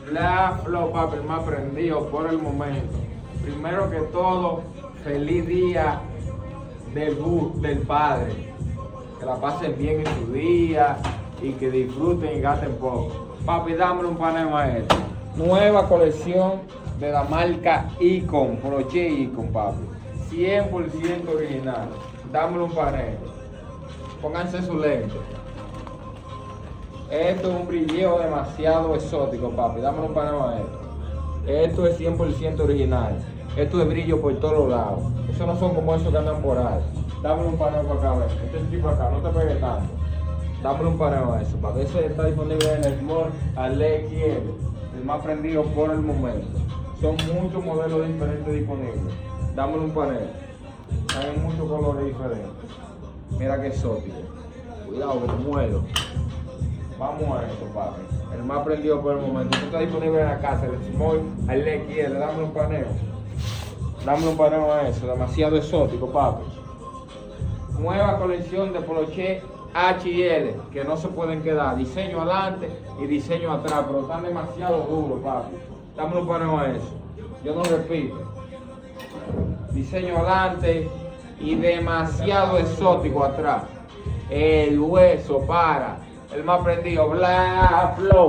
Black Flow, papi, el más prendido por el momento. Primero que todo, feliz día del padre. Que la pasen bien en su día y que disfruten y gasten poco. Papi, dámelo un paneo a esto. Nueva colección de la marca Icon, Poloché Icon, papi. 100% original. Dámelo un paneo. Pónganse su lente. Esto es un brilleo demasiado exótico, papi. Dámelo un paneo a esto. Esto es 100% original. Esto es brillo por todos lados. Eso no son como esos que andan por ahí. Dámelo un paneo para acá, ven. Este tipo acá, no te pegues tanto. Dámelo un paneo a eso, papi. Ese está disponible en el Small XL, el más prendido por el momento. Son muchos modelos diferentes disponibles. Dámelo un paneo. Hay muchos colores diferentes. Mira qué exótico. Cuidado que te muero. Vamos a eso, papi. El más prendido por el momento. Esto está disponible en la casa, el Small XL. Dámelo un paneo. Dámelo un paneo a eso. Demasiado exótico, papi. Nueva colección de Poloché H&L que no se pueden quedar. Diseño adelante y diseño atrás, pero están demasiado duros, papi. Dámelo un paneo a eso. Yo no repito. Diseño adelante y demasiado exótico atrás. El hueso para el más prendido, Black Flow.